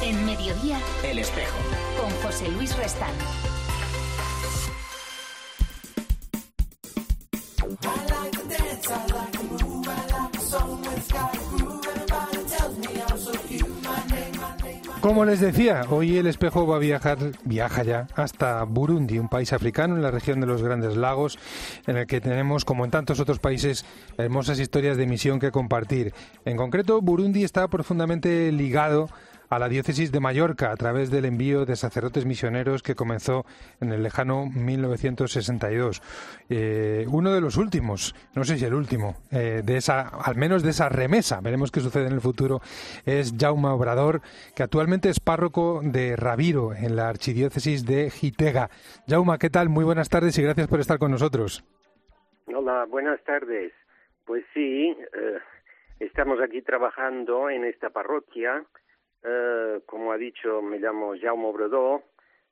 En Mediodía, El Espejo. Con José Luis Restán. Como les decía, hoy El Espejo viaja ya hasta Burundi, un país africano en la región de los Grandes Lagos, en el que tenemos, como en tantos otros países, hermosas historias de misión que compartir. En concreto, Burundi está profundamente ligado a la diócesis de Mallorca a través del envío de sacerdotes misioneros que comenzó en el lejano 1962. Uno de los últimos, no sé si el último, al menos de esa remesa, veremos qué sucede en el futuro, es Jaume Obrador, que actualmente es párroco de Rabiro, en la archidiócesis de Gitega. Jaume, ¿qué tal? Muy buenas tardes y gracias por estar con nosotros. Hola, buenas tardes. Pues sí, estamos aquí trabajando en esta parroquia. Como ha dicho, me llamo Jaume Obrador,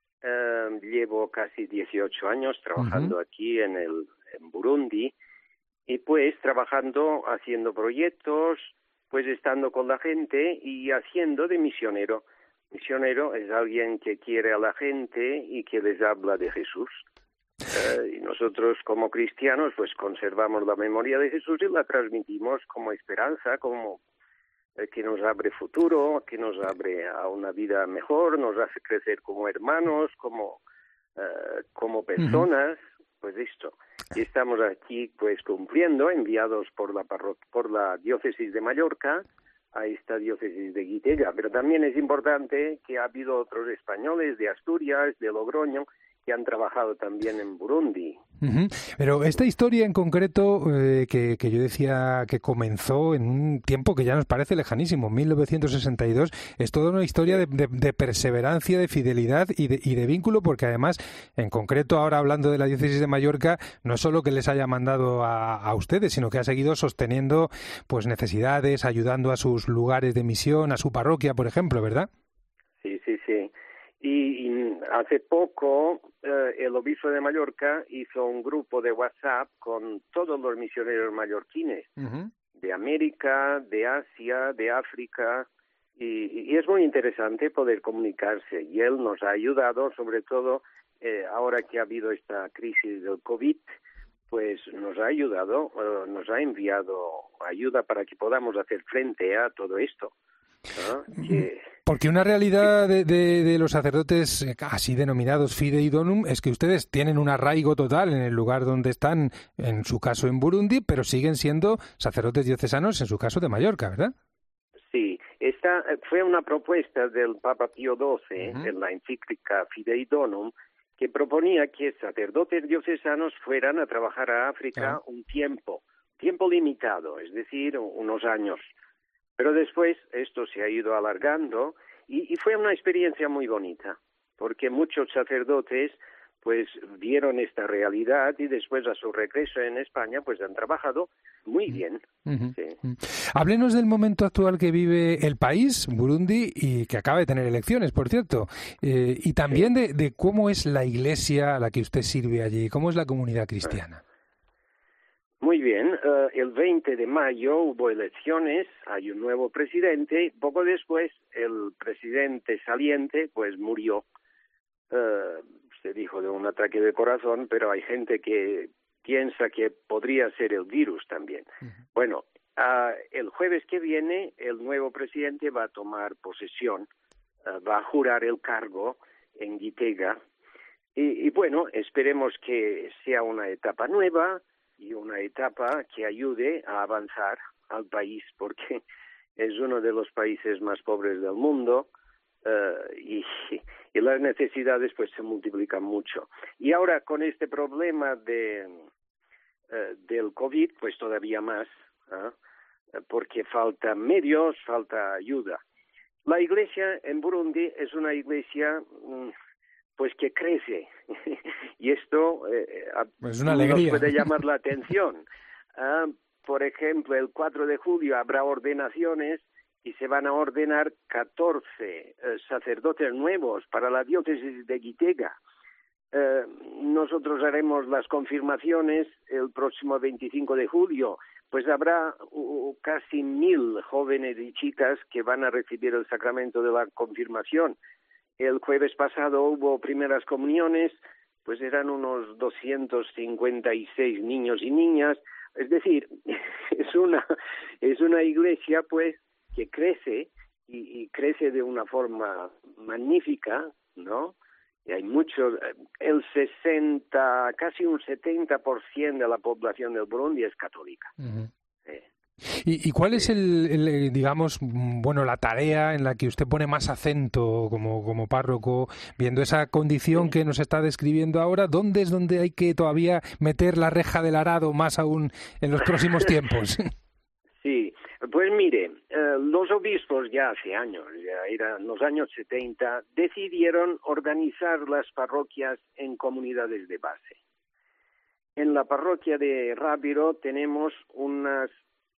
llevo casi 18 años trabajando aquí en Burundi, y pues trabajando, haciendo proyectos, pues estando con la gente y haciendo de misionero. Misionero es alguien que quiere a la gente y que les habla de Jesús. Y nosotros como cristianos pues conservamos la memoria de Jesús y la transmitimos como esperanza, como que nos abre futuro, que nos abre a una vida mejor, nos hace crecer como hermanos, como personas, pues esto. Y estamos aquí pues cumpliendo, enviados por la diócesis de Mallorca a esta diócesis de Gitega. Pero también es importante que ha habido otros españoles de Asturias, de Logroño, que han trabajado también en Burundi. Pero esta historia en concreto, que yo decía que comenzó en un tiempo que ya nos parece lejanísimo, 1962, es toda una historia de perseverancia, de fidelidad y de vínculo, porque además, en concreto, ahora hablando de la diócesis de Mallorca, no es solo que les haya mandado a ustedes, sino que ha seguido sosteniendo pues necesidades, ayudando a sus lugares de misión, a su parroquia, por ejemplo, ¿verdad? Sí. Y hace poco el obispo de Mallorca hizo un grupo de WhatsApp con todos los misioneros mallorquines, de América, de Asia, de África, y es muy interesante poder comunicarse. Y él nos ha ayudado, sobre todo ahora que ha habido esta crisis del COVID, pues nos ha ayudado, nos ha enviado ayuda para que podamos hacer frente a todo esto, ¿no? Porque una realidad de los sacerdotes así denominados Fidei Donum es que ustedes tienen un arraigo total en el lugar donde están, en su caso en Burundi, pero siguen siendo sacerdotes diocesanos, en su caso de Mallorca, ¿verdad? Sí, esta fue una propuesta del Papa Pío XII en la encíclica Fidei Donum, que proponía que sacerdotes diocesanos fueran a trabajar a África un tiempo limitado, es decir, unos años. Pero después esto se ha ido alargando y fue una experiencia muy bonita, porque muchos sacerdotes pues vieron esta realidad y después a su regreso en España pues han trabajado muy bien. Sí. Háblenos del momento actual que vive el país, Burundi, y que acaba de tener elecciones, por cierto, y también de cómo es la iglesia a la que usted sirve allí, cómo es la comunidad cristiana. Muy bien, el 20 de mayo hubo elecciones, hay un nuevo presidente, poco después el presidente saliente pues murió, se dijo de un ataque de corazón, pero hay gente que piensa que podría ser el virus también. Bueno, el jueves que viene el nuevo presidente va a tomar posesión, va a jurar el cargo en Gitega y bueno, esperemos que sea una etapa nueva y una etapa que ayude a avanzar al país, porque es uno de los países más pobres del mundo y las necesidades pues se multiplican mucho. Y ahora con este problema del COVID, pues todavía más, porque faltan medios, falta ayuda. La iglesia en Burundi es una iglesia pues que crece y esto es una alegría. Nos puede llamar la atención. Por ejemplo, el 4 de julio habrá ordenaciones y se van a ordenar 14 sacerdotes nuevos para la diócesis de Gitega. Nosotros haremos las confirmaciones el próximo 25 de julio pues habrá casi 1.000 jóvenes y chicas que van a recibir el sacramento de la confirmación. El jueves pasado hubo primeras comuniones, pues eran unos 256 niños y niñas. Es decir, es una iglesia pues que crece y crece de una forma magnífica, ¿no? Y hay muchos, casi un 70% de la población del Burundi es católica. Uh-huh. ¿Y cuál es digamos, bueno, la tarea en la que usted pone más acento como párroco, viendo esa condición que nos está describiendo ahora? ¿Dónde es donde hay que todavía meter la reja del arado más aún en los próximos tiempos? Sí, pues mire, los obispos ya hace años, ya eran los años 70, decidieron organizar las parroquias en comunidades de base. En la parroquia de Rábiro tenemos unos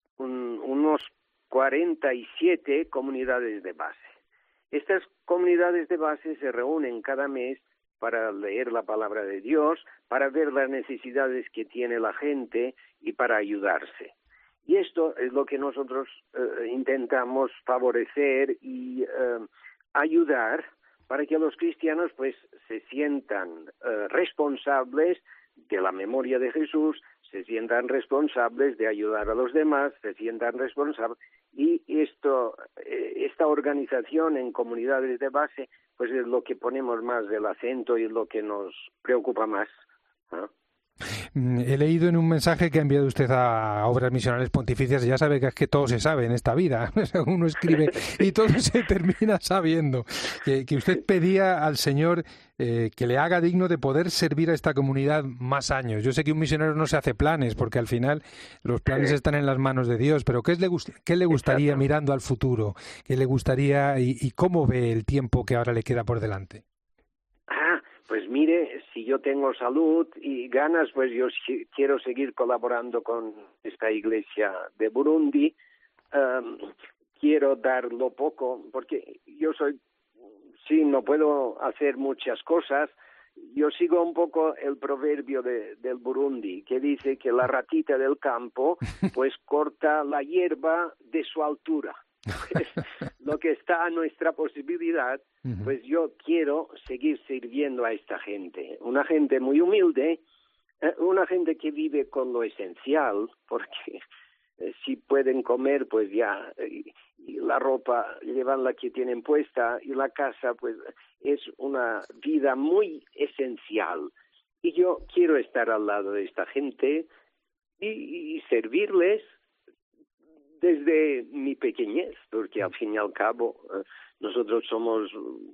47 comunidades de base. Estas comunidades de base se reúnen cada mes para leer la palabra de Dios, para ver las necesidades que tiene la gente y para ayudarse. Y esto es lo que nosotros intentamos favorecer y ayudar para que los cristianos pues se sientan responsables de la memoria de Jesús, se sientan responsables de ayudar a los demás, se sientan responsables. Y esta organización en comunidades de base pues es lo que ponemos más del acento y lo que nos preocupa más, ¿no? He leído en un mensaje que ha enviado usted a Obras Misionales Pontificias, ya sabe que es que todo se sabe en esta vida, uno escribe y todo se termina sabiendo, que usted pedía al Señor que le haga digno de poder servir a esta comunidad más años. Yo sé que un misionero no se hace planes, porque al final los planes están en las manos de Dios, pero ¿qué le gustaría mirando al futuro? ¿Qué le gustaría y cómo ve el tiempo que ahora le queda por delante? Pues mire, si yo tengo salud y ganas, pues yo quiero seguir colaborando con esta iglesia de Burundi. Quiero dar lo poco, porque yo no puedo hacer muchas cosas. Yo sigo un poco el proverbio del Burundi, que dice que la ratita del campo pues corta la hierba de su altura. Pues, lo que está a nuestra posibilidad, pues yo quiero seguir sirviendo a esta gente, una gente muy humilde, una gente que vive con lo esencial, porque si pueden comer, pues ya, y la ropa llevan la que tienen puesta, y la casa, pues es una vida muy esencial. Y yo quiero estar al lado de esta gente y servirles desde mi pequeñez, porque al fin y al cabo nosotros somos,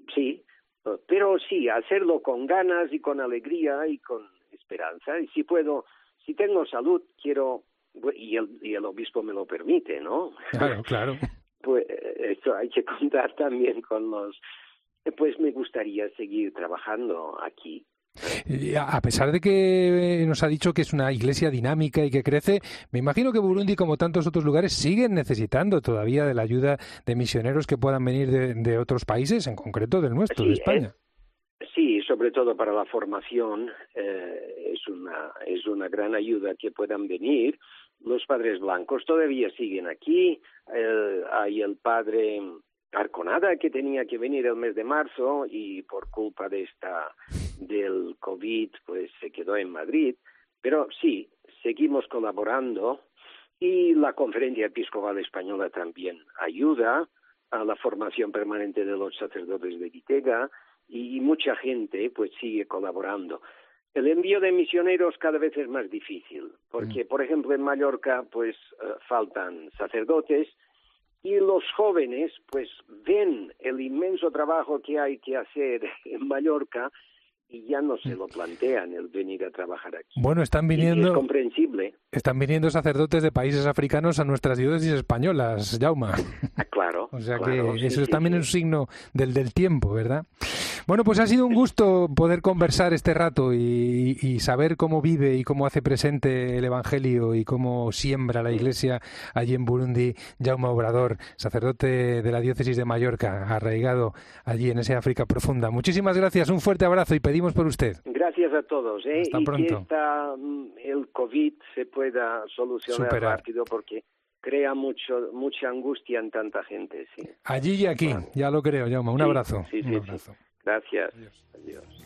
pero sí, hacerlo con ganas y con alegría y con esperanza. Y si tengo salud, quiero, y el obispo me lo permite, ¿no? Claro. Pues esto hay que contar también con pues me gustaría seguir trabajando aquí. A pesar de que nos ha dicho que es una iglesia dinámica y que crece, me imagino que Burundi, como tantos otros lugares, siguen necesitando todavía de la ayuda de misioneros que puedan venir de otros países, en concreto del nuestro, de España. Sí, sobre todo para la formación es una gran ayuda que puedan venir. Los padres blancos todavía siguen aquí. Hay el padre Arconada, que tenía que venir el mes de marzo y por culpa del COVID pues se quedó en Madrid, pero sí, seguimos colaborando y la Conferencia Episcopal Española también ayuda a la formación permanente de los sacerdotes de Gitega y mucha gente pues sigue colaborando. El envío de misioneros cada vez es más difícil, porque por ejemplo en Mallorca pues faltan sacerdotes. Y los jóvenes, pues, ven el inmenso trabajo que hay que hacer en Mallorca y ya no se lo plantean el venir a trabajar aquí. Bueno, están viniendo, y es comprensible. Están viniendo sacerdotes de países africanos a nuestras diócesis españolas, Jaume. Claro. O sea claro, que eso también es un signo del tiempo, ¿verdad? Bueno, pues ha sido un gusto poder conversar este rato y saber cómo vive y cómo hace presente el Evangelio y cómo siembra la Iglesia allí en Burundi, Jaume Obrador, sacerdote de la diócesis de Mallorca, arraigado allí en esa África profunda. Muchísimas gracias, un fuerte abrazo y pedimos pedimos por usted. Gracias a todos, Hasta y pronto. que el COVID se pueda solucionar Superar. rápido, porque crea mucha angustia en tanta gente, sí. Allí y aquí, Vale. ya lo creo, Jaume. Un Sí, abrazo. sí, Un sí, abrazo. sí. Gracias. Adiós. Adiós.